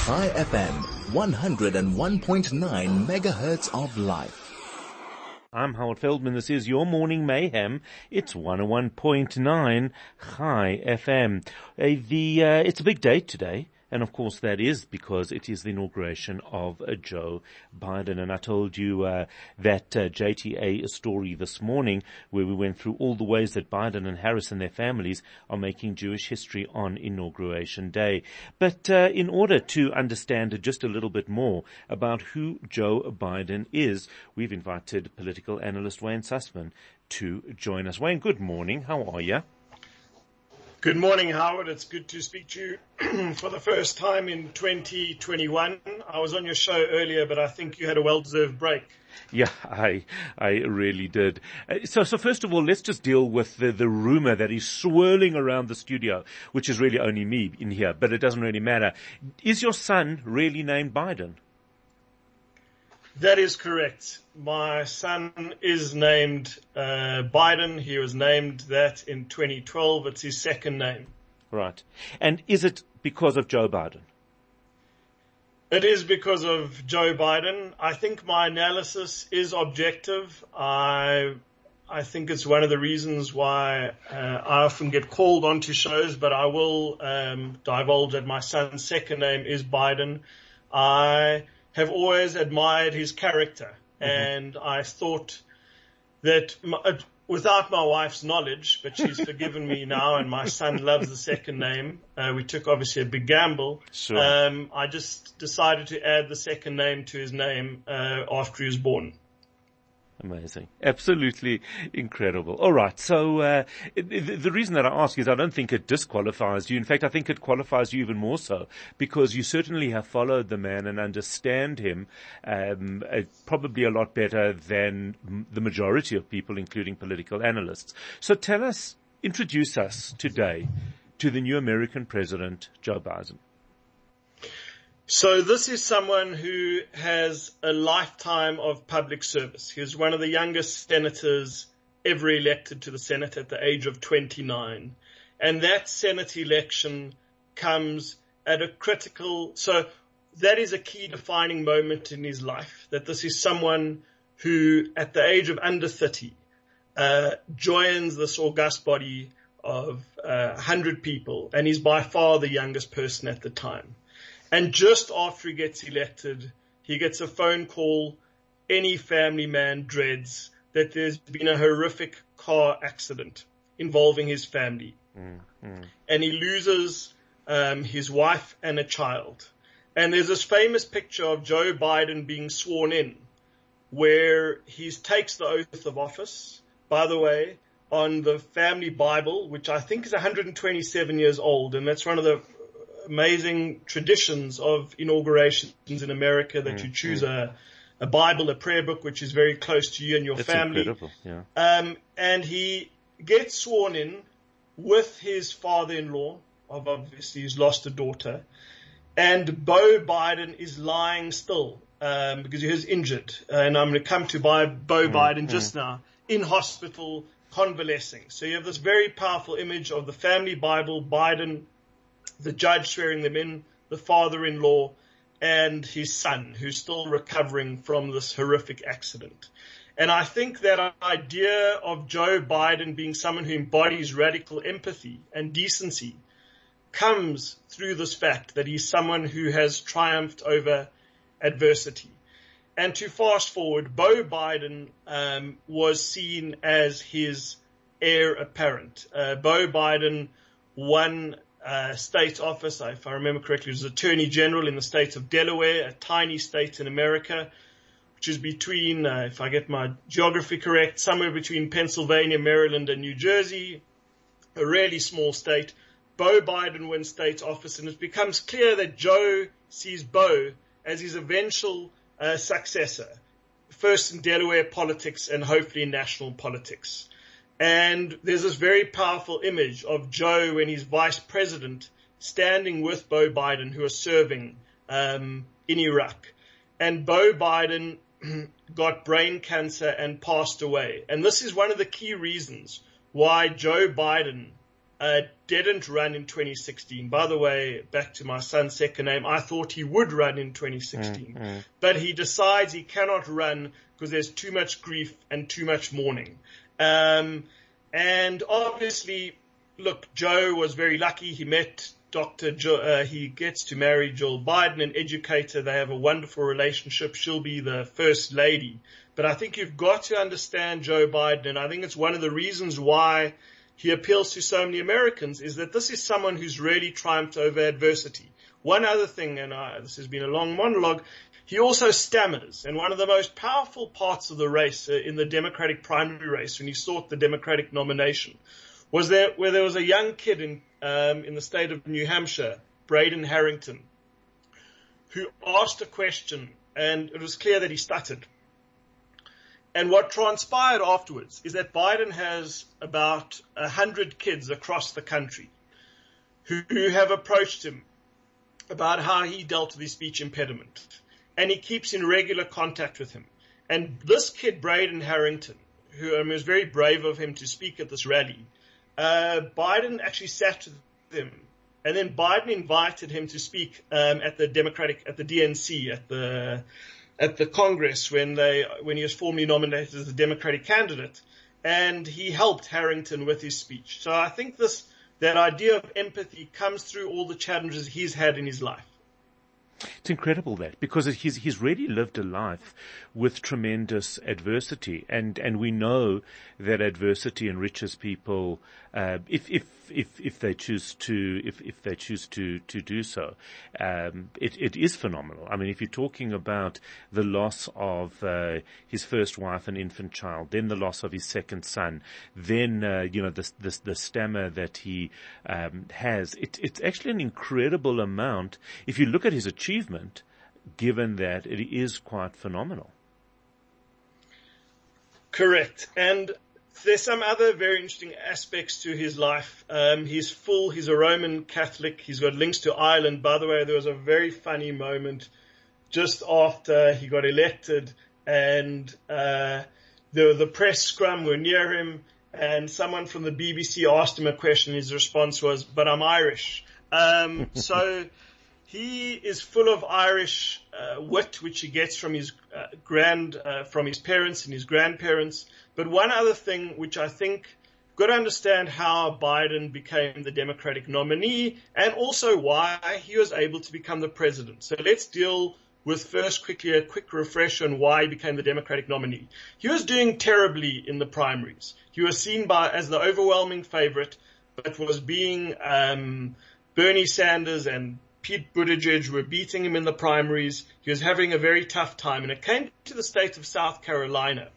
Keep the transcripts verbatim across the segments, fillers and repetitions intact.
Chai F M, one oh one point nine megahertz of life. I'm Howard Feldman. This is your Morning Mayhem. It's one oh one point nine Chai F M. Uh, the, uh, it's a big day today. And of course that is because it is the inauguration of uh, Joe Biden. And I told you uh, that uh, J T A story this morning where we went through all the ways that Biden and Harris and their families are making Jewish history on Inauguration Day. But uh, in order to understand just a little bit more about who Joe Biden is, we've invited political analyst Wayne Sussman to join us. Wayne, good morning. How are you? Good morning, Howard. It's good to speak to you for the first time in twenty twenty-one. I was on your show earlier, but I think you had a well-deserved break. Yeah, I I really did. Uh, so, so first of all, let's just deal with the, the rumor that is swirling around the studio, which is really only me in here, but it doesn't really matter. Is your son really named Biden? That is correct. My son is named uh, Biden. He was named that in twenty twelve. It's his second name. Right. And is it because of Joe Biden? It is because of Joe Biden. I think my analysis is objective. I I think it's one of the reasons why uh, I often get called onto shows, but I will um, divulge that my son's second name is Biden. I have always admired his character, mm-hmm. and I thought that my, without my wife's knowledge, but she's forgiven me now, and my son loves the second name. Uh, we took obviously a big gamble. Sure. Um, I just decided to add the second name to his name uh, after he was born. Amazing. Absolutely incredible. All right. So, uh, the, the reason that I ask is I don't think it disqualifies you. In fact, I think it qualifies you even more so because you certainly have followed the man and understand him, um, uh, probably a lot better than m- the majority of people, including political analysts. So tell us, introduce us today to the new American president, Joe Biden. So this is someone who has a lifetime of public service. He was one of the youngest senators ever elected to the Senate at the age of twenty-nine. And that Senate election comes at a critical, so that is a key defining moment in his life, that this is someone who at the age of under thirty, uh, joins this august body of uh, one hundred people and is by far the youngest person at the time. And just after he gets elected, he gets a phone call. Any family man dreads that there's been a horrific car accident involving his family. Mm, mm. And he loses um, his wife and a child. And there's this famous picture of Joe Biden being sworn in where he takes the oath of office, by the way, on the family Bible, which I think is one hundred twenty-seven years old. And that's one of the amazing traditions of inaugurations in America, that mm, you choose mm. a, a Bible, a prayer book, which is very close to you and your That's family. Incredible, yeah. Um, and he gets sworn in with his father-in-law, of obviously he's lost a daughter, and Beau Biden is lying still um, because he was injured. And I'm going to come to Beau mm, Biden mm. just now, in hospital, convalescing. So you have this very powerful image of the family Bible, Biden, the judge swearing them in, the father-in-law, and his son, who's still recovering from this horrific accident. And I think that idea of Joe Biden being someone who embodies radical empathy and decency comes through this fact that he's someone who has triumphed over adversity. And to fast forward, Beau Biden um, was seen as his heir apparent. Uh, Beau Biden won Uh, state office, if I remember correctly, was Attorney General in the state of Delaware, a tiny state in America, which is between, uh, if I get my geography correct, somewhere between Pennsylvania, Maryland, and New Jersey, a really small state. Beau Biden wins state office, and it becomes clear that Joe sees Beau as his eventual uh, successor, first in Delaware politics and hopefully in national politics. And there's this very powerful image of Joe when he's vice president standing with Beau Biden, who are serving um, in Iraq. And Beau Biden got brain cancer and passed away. And this is one of the key reasons why Joe Biden uh, didn't run in twenty sixteen. By the way, back to my son's second name, I thought he would run in twenty sixteen. Mm, mm. But he decides he cannot run because there's too much grief and too much mourning. Um, and obviously, look, Joe was very lucky. He met Doctor Jo, uh, he gets to marry Jill Biden, an educator. They have a wonderful relationship. She'll be the first lady. But I think you've got to understand Joe Biden, and I think it's one of the reasons why he appeals to so many Americans, is that this is someone who's really triumphed over adversity. One other thing, and I, this has been a long monologue, he also stammers. And one of the most powerful parts of the race, uh, in the Democratic primary race, when he sought the Democratic nomination, was there where there was a young kid in um, in the state of New Hampshire, Braden Harrington, who asked a question, and it was clear that he stuttered. And what transpired afterwards is that Biden has about a hundred kids across the country who, who have approached him about how he dealt with his speech impediment. And he keeps in regular contact with him. And this kid, Braden Harrington, who I mean, it was very brave of him to speak at this rally, uh, Biden actually sat with him. And then Biden invited him to speak um, at the Democratic, at the D N C, at the at the Congress when they when he was formally nominated as a Democratic candidate, and he helped Harrington with his speech. So I think this that idea of empathy comes through all the challenges he's had in his life. It's incredible that, because he's he's really lived a life with tremendous adversity, and and we know that adversity enriches people uh, if if if if they choose to if if they choose to to do so. Um, it it is phenomenal. I mean, if you're talking about the loss of uh, his first wife and infant child, then the loss of his second son, then uh, you know the the the stammer that he um, has, it it's actually an incredible amount. If you look at his achievement, given that it is quite phenomenal. Correct. And there's some other very interesting aspects to his life. Um, he's full, he's a Roman Catholic. He's got links to Ireland. By the way, there was a very funny moment just after he got elected, and uh, the, the press scrum were near him, and someone from the B B C asked him a question. His response was, "But I'm Irish." Um, so he is full of Irish uh, wit, which he gets from his uh, grand, uh, from his parents and his grandparents. But one other thing, which I think you've got to understand how Biden became the Democratic nominee, and also why he was able to become the president. So let's deal with first quickly a quick refresh on why he became the Democratic nominee. He was doing terribly in the primaries. He was seen by as the overwhelming favorite, but was being um, Bernie Sanders and Pete Buttigieg were beating him in the primaries. He was having a very tough time. And it came to the state of South Carolina.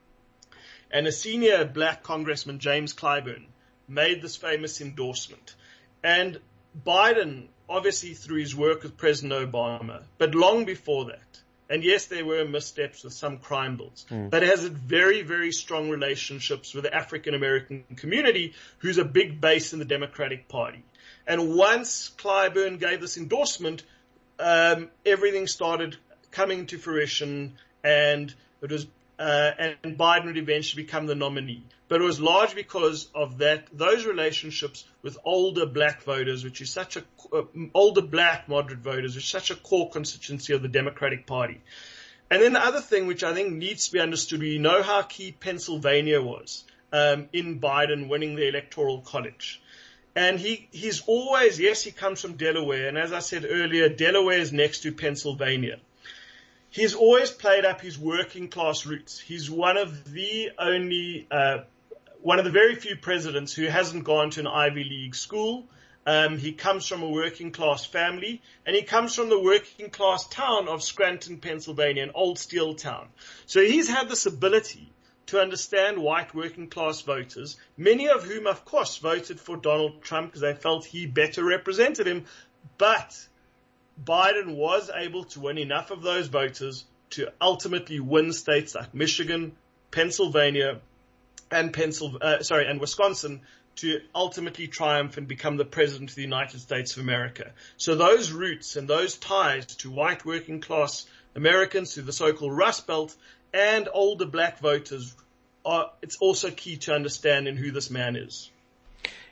And a senior black congressman, James Clyburn, made this famous endorsement. And Biden, obviously through his work with President Obama, but long before that, and yes, there were missteps with some crime bills, mm. but has very, very strong relationships with the African American community, who's a big base in the Democratic Party. And once Clyburn gave this endorsement, um, everything started coming to fruition, and it was, uh, and Biden would eventually become the nominee. But it was largely because of that, those relationships with older black voters, which is such a, uh, older black moderate voters, which is such a core constituency of the Democratic Party. And then the other thing, which I think needs to be understood, we know how key Pennsylvania was, um, in Biden winning the Electoral College. And he, he's always, yes, he comes from Delaware. And as I said earlier, Delaware is next to Pennsylvania. He's always played up his working class roots. He's one of the only, uh, one of the very few presidents who hasn't gone to an Ivy League school. Um, he comes from a working class family, and he comes from the working class town of Scranton, Pennsylvania, an old steel town. So he's had this ability to understand white working class voters, many of whom, of course, voted for Donald Trump because they felt he better represented him. But Biden was able to win enough of those voters to ultimately win states like Michigan, Pennsylvania, and Pennsylvania, uh, sorry, and Wisconsin, to ultimately triumph and become the president of the United States of America. So those roots and those ties to white working class Americans, to the so-called Rust Belt, and older black voters, are, it's also key to understand in who this man is.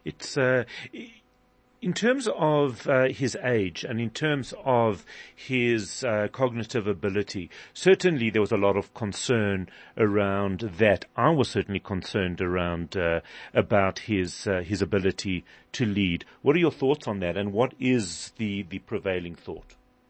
It's, uh, in terms of uh, his age and in terms of his uh, cognitive ability, certainly there was a lot of concern around that. I was certainly concerned around uh, about his uh, his ability to lead. What are your thoughts on that, and what is the, the prevailing thought?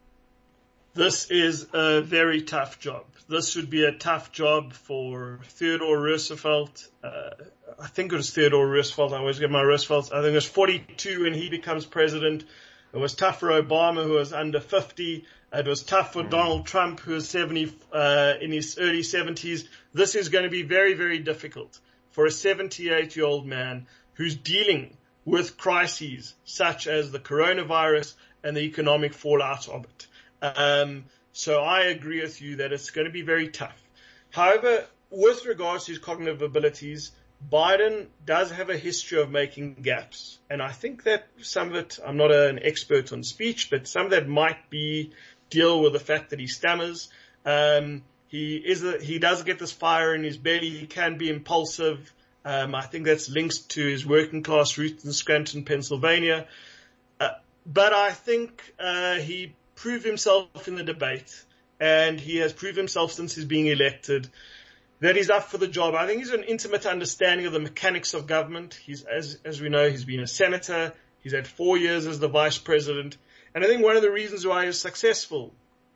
This is a very tough job. This would be a tough job for Theodore Roosevelt. Uh, I think it was Theodore Roosevelt. I always get my Roosevelt. I think it was forty-two when he becomes president. It was tough for Obama, who was under fifty. It was tough for mm. Donald Trump, who was seventy, uh, in his early seventies. This is going to be very, very difficult for a seventy-eight-year-old man who's dealing with crises such as the coronavirus and the economic fallout of it. Um, so I agree with you that it's going to be very tough. However, with regards to his cognitive abilities, Biden does have a history of making gaps. And I think that some of it, I'm not an expert on speech, but some of that might be deal with the fact that he stammers. Um, he is a, he does get this fire in his belly. He can be impulsive. Um, I think that's linked to his working class roots in Scranton, Pennsylvania. Uh, but I think, uh, he proved himself in the debate, and he has proved himself since he's being elected that he's up for the job. I think he's an intimate understanding of the mechanics of government. He's, as, as we know, he's been a senator. He's had four years as the vice president. And I think one of the reasons why he was successful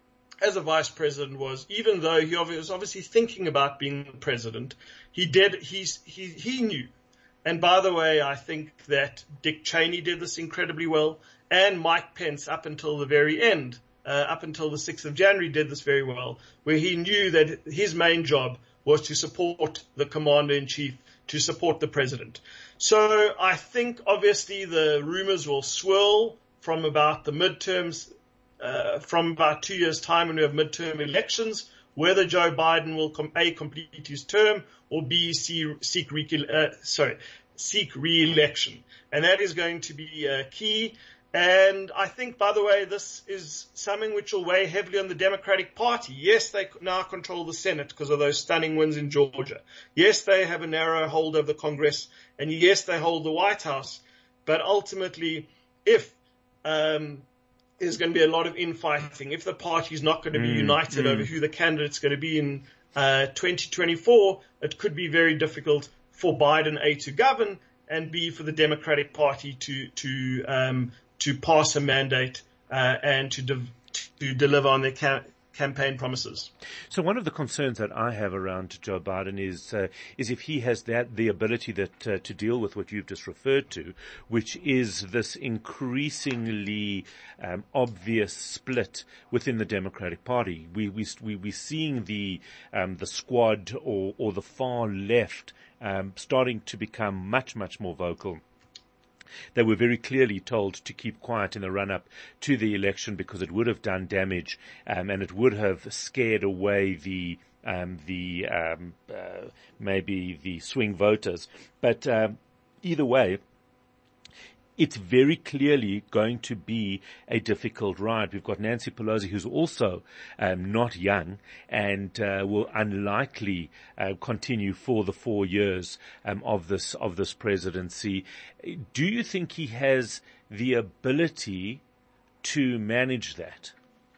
as a vice president was, even though he was obviously thinking about being the president, he did, he's, he, he knew. And by the way, I think that Dick Cheney did this incredibly well, and Mike Pence up until the very end, uh, up until the sixth of January did this very well, where he knew that his main job was to support the commander-in-chief, to support the president. So I think obviously the rumors will swirl from about the midterms, uh, from about two years' time when we have midterm elections, whether Joe Biden will com- A, complete his term, or B, see, seek, re- uh, sorry, seek re-election. And that is going to be uh, key. And I think, by the way, this is something which will weigh heavily on the Democratic Party. Yes, they now control the Senate because of those stunning wins in Georgia. Yes, they have a narrow hold of the Congress. And yes, they hold the White House. But ultimately, if um, there's going to be a lot of infighting, if the party is not going to be mm, united mm. over who the candidate's going to be in uh, twenty twenty-four, it could be very difficult for Biden, A, to govern, and B, for the Democratic Party to to um, to pass a mandate uh, and to de- to deliver on their ca- campaign promises. So one of the concerns that I have around Joe Biden is uh, is if he has that the ability that uh, to deal with what you've just referred to, which is this increasingly um, obvious split within the Democratic Party. We we we we're seeing the um, the squad or or the far left um, starting to become much much more vocal. They were very clearly told to keep quiet in the run-up to the election because it would have done damage, um, and it would have scared away the um, the um, uh, maybe the swing voters. But um, either way, it's very clearly going to be a difficult ride. We've got Nancy Pelosi, who's also um, not young and uh, will unlikely uh, continue for the four years um, of this of this presidency. Do you think he has the ability to manage that?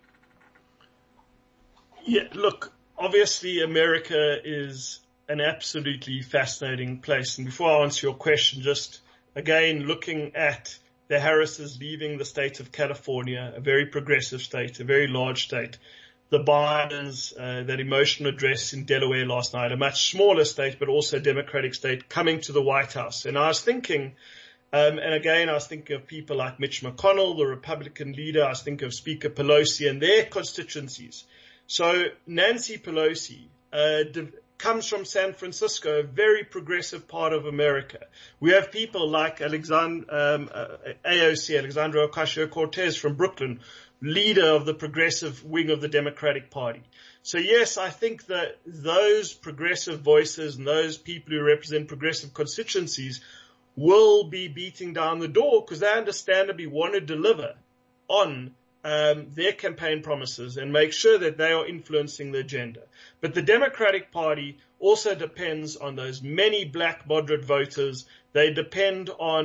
Yeah, look, obviously America is an absolutely fascinating place. And before I answer your question, just again, looking at the Harrises leaving the state of California, a very progressive state, a very large state. The Bidens, uh, that emotional address in Delaware last night, a much smaller state, but also a Democratic state, coming to the White House. And I was thinking, um, and again, I was thinking of people like Mitch McConnell, the Republican leader. I was thinking of Speaker Pelosi and their constituencies. So Nancy Pelosi, uh, div- comes from San Francisco, a very progressive part of America. We have people like Alexand- um, uh, A O C, Alexandria Ocasio-Cortez from Brooklyn, leader of the progressive wing of the Democratic Party. So yes, I think that those progressive voices and those people who represent progressive constituencies will be beating down the door because they understandably want to deliver on Um, their campaign promises and make sure that they are influencing the agenda. But the Democratic Party also depends on those many black moderate voters. They depend on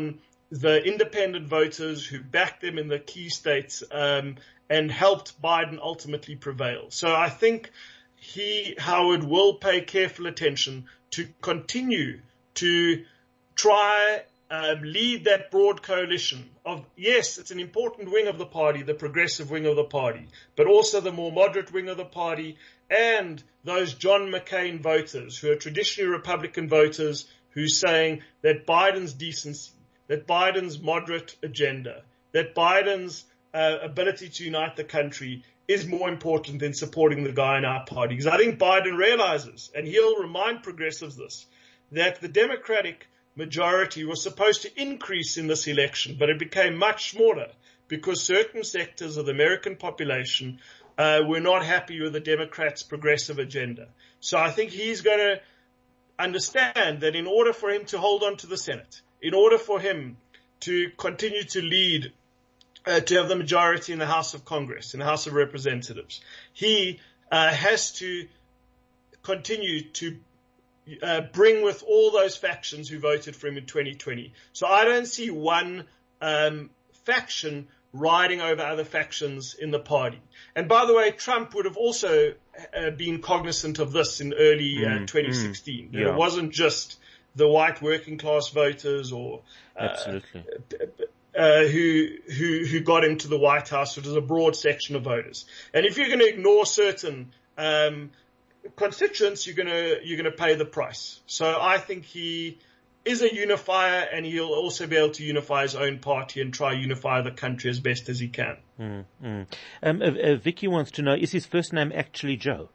the independent voters who backed them in the key states, um, and helped Biden ultimately prevail. So I think he, Howard, will pay careful attention to continue to try um, lead that broad coalition of, yes, it's an important wing of the party, the progressive wing of the party, but also the more moderate wing of the party and those John McCain voters who are traditionally Republican voters who's saying that Biden's decency, that Biden's moderate agenda, that Biden's uh, ability to unite the country is more important than supporting the guy in our party. Because I think Biden realizes, and he'll remind progressives this, that the Democratic majority was supposed to increase in this election, but it became much smaller because certain sectors of the American population uh, were not happy with the Democrats' progressive agenda. So I think he's going to understand that in order for him to hold on to the Senate, in order for him to continue to lead, uh, to have the majority in the House of Congress, in the House of Representatives, he uh, has to continue to Uh, bring with all those factions who voted for him in twenty twenty. So I don't see one um, faction riding over other factions in the party. And by the way, Trump would have also uh, been cognizant of this in early uh, mm, twenty sixteen. Mm, yeah. It wasn't just the white working class voters or uh, Absolutely. Uh, who who who got into the White House. It was a broad section of voters. And if you're going to ignore certain um constituents, you're gonna you're gonna pay the price. So I think he is a unifier, and he'll also be able to unify his own party and try unify the country as best as he can. Mm, mm. Um, uh, uh, Vicky wants to know: is his first name actually Joe?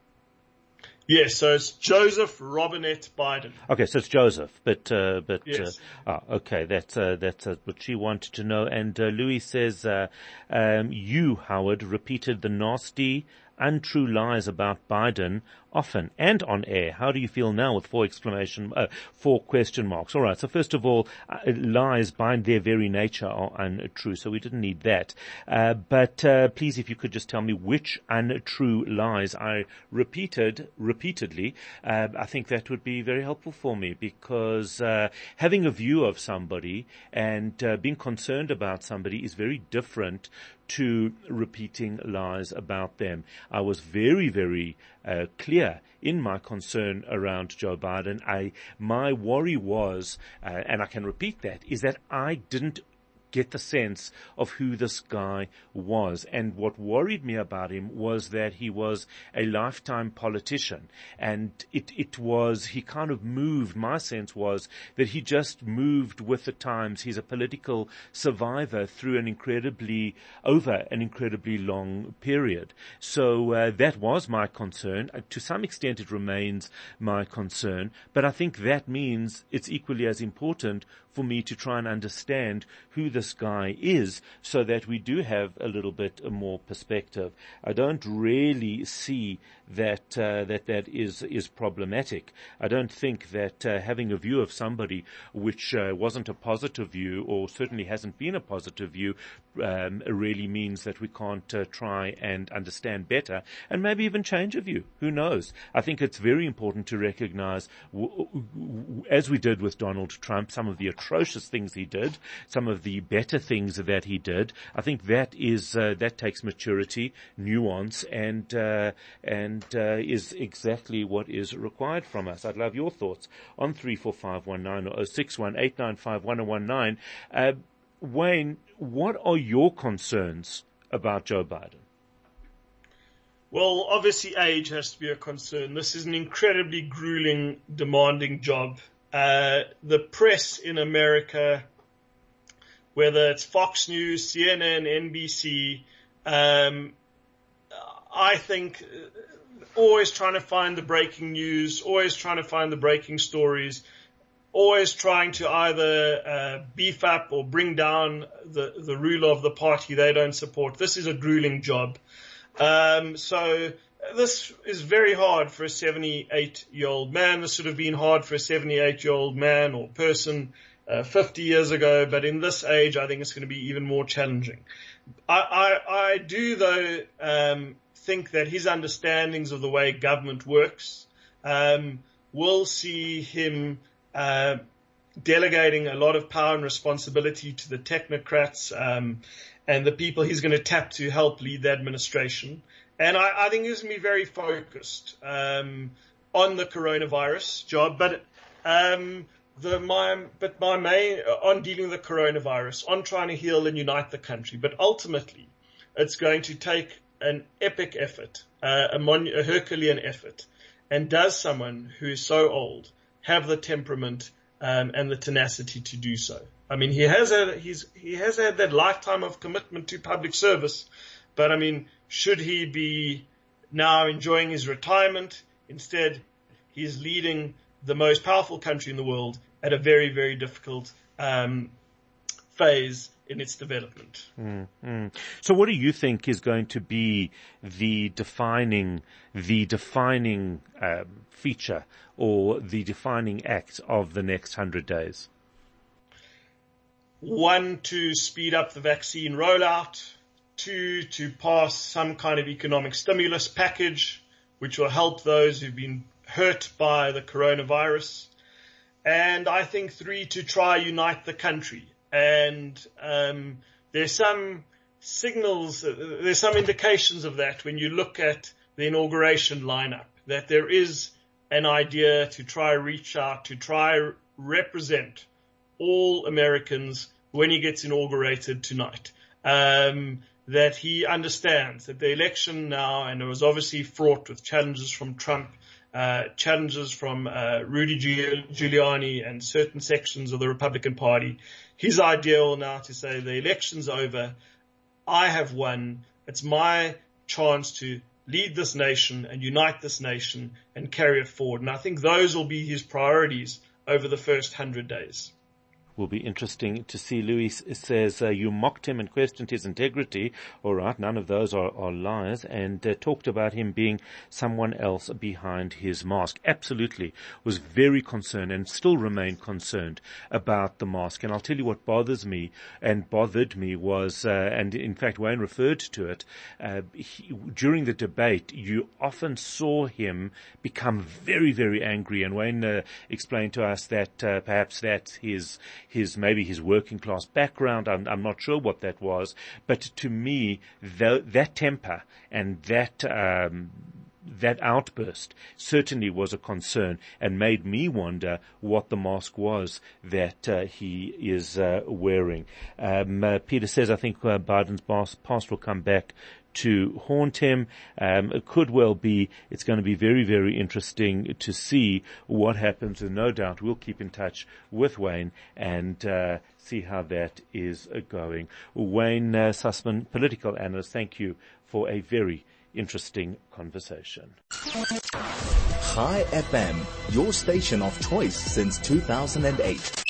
Yes, so it's Joseph Robinette Biden. Okay, so it's Joseph, but uh, but yes. uh, ah, okay, that's uh, that's uh, what she wanted to know. And uh, Louis says, uh, um, you, Howard, repeated the nasty, untrue lies about Biden often and on air. How do you feel now with four exclamation, uh, four question marks? All right. So first of all, uh, lies by their very nature are untrue. So we didn't need that. Uh, but, uh, please, if you could just tell me which untrue lies I repeated repeatedly, uh, I think that would be very helpful for me, because, uh, having a view of somebody and, uh, being concerned about somebody is very different to repeating lies about them. I was very, very uh, clear in my concern around Joe Biden. I, my worry was, uh, and I can repeat that, is that I didn't get the sense of who this guy was. And what worried me about him was that he was a lifetime politician. And it, it was, he kind of moved, my sense was that he just moved with the times. He's a political survivor through an incredibly, over an incredibly long period. So uh, that was my concern. Uh, to some extent it remains my concern, but I think that means it's equally as important for me to try and understand who this guy is, so that we do have a little bit more perspective. I don't really see that uh, that that is is problematic. I don't think that uh, having a view of somebody which uh, wasn't a positive view, or certainly hasn't been a positive view, um, really means that we can't uh, try and understand better and maybe even change a view. Who knows? I think it's very important to recognize, w- w- as we did with Donald Trump, some of the atrocious things he did, some of the better things that he did. I think that is uh, that takes maturity, nuance, and uh, and uh, is exactly what is required from us. I'd love your thoughts on three four five one nine or oh six one eight nine five one oh one nine. Uh, Wayne, what are your concerns about Joe Biden? Well, obviously age has to be a concern. This is an incredibly grueling, demanding job. Uh, the press in America, whether it's Fox News, C N N, N B C, um, I think always trying to find the breaking news, always trying to find the breaking stories, always trying to either uh, beef up or bring down the, the ruler of the party they don't support. This is a grueling job. Um, so this is very hard for a seventy-eight-year-old man. This would have been hard for a seventy-eight-year-old man or person uh, fifty years ago, but in this age, I think it's going to be even more challenging. I, I, I do, though, um, think that his understandings of the way government works um, will see him uh, delegating a lot of power and responsibility to the technocrats um, and the people he's going to tap to help lead the administration. And I, I think he's going to be very focused um, on the coronavirus job, but um, the my but my main on dealing with the coronavirus, on trying to heal and unite the country. But ultimately, it's going to take an epic effort, uh, a, mon- a Herculean effort. And does someone who is so old have the temperament um, and the tenacity to do so? I mean, he has a, he's he has had that lifetime of commitment to public service, but I mean, should he be now enjoying his retirement? Instead, he's leading the most powerful country in the world at a very, very difficult um, phase in its development. Mm, mm. So what do you think is going to be the defining, the defining um, feature or the defining act of the next hundred days? One, to speed up the vaccine rollout. Two, to pass some kind of economic stimulus package, which will help those who've been hurt by the coronavirus. And I think three, to try unite the country. And um, there's some signals, uh, there's some indications of that when you look at the inauguration lineup, that there is an idea to try reach out, to try represent all Americans when he gets inaugurated tonight. Um, that he understands that the election now, and it was obviously fraught with challenges from Trump, uh, challenges from uh, Rudy Giuliani and certain sections of the Republican Party. His ideal now to say the election's over, I have won, it's my chance to lead this nation and unite this nation and carry it forward. And I think those will be his priorities over the first hundred days. Will be interesting to see. Louis says uh, you mocked him and questioned his integrity. All right, none of those are, are lies, and uh, talked about him being someone else behind his mask. Absolutely, was very concerned and still remain concerned about the mask. And I'll tell you what bothers me and bothered me was, uh, and in fact Wayne referred to it, uh, he, during the debate, you often saw him become very, very angry. And Wayne uh, explained to us that uh, perhaps that's his his maybe his working class background. I'm, I'm not sure what that was, but to me, the, that temper and that um, that outburst certainly was a concern and made me wonder what the mask was that uh, he is uh, wearing. Um, uh, Peter says, I think uh, Biden's past will come back to haunt him. Um, it could well be. It's going to be very, very interesting to see what happens, and no doubt we'll keep in touch with Wayne and uh, see how that is uh, going. Wayne uh, Sussman, political analyst, thank you for a very interesting conversation. Chai F M, your station of choice since two thousand eight.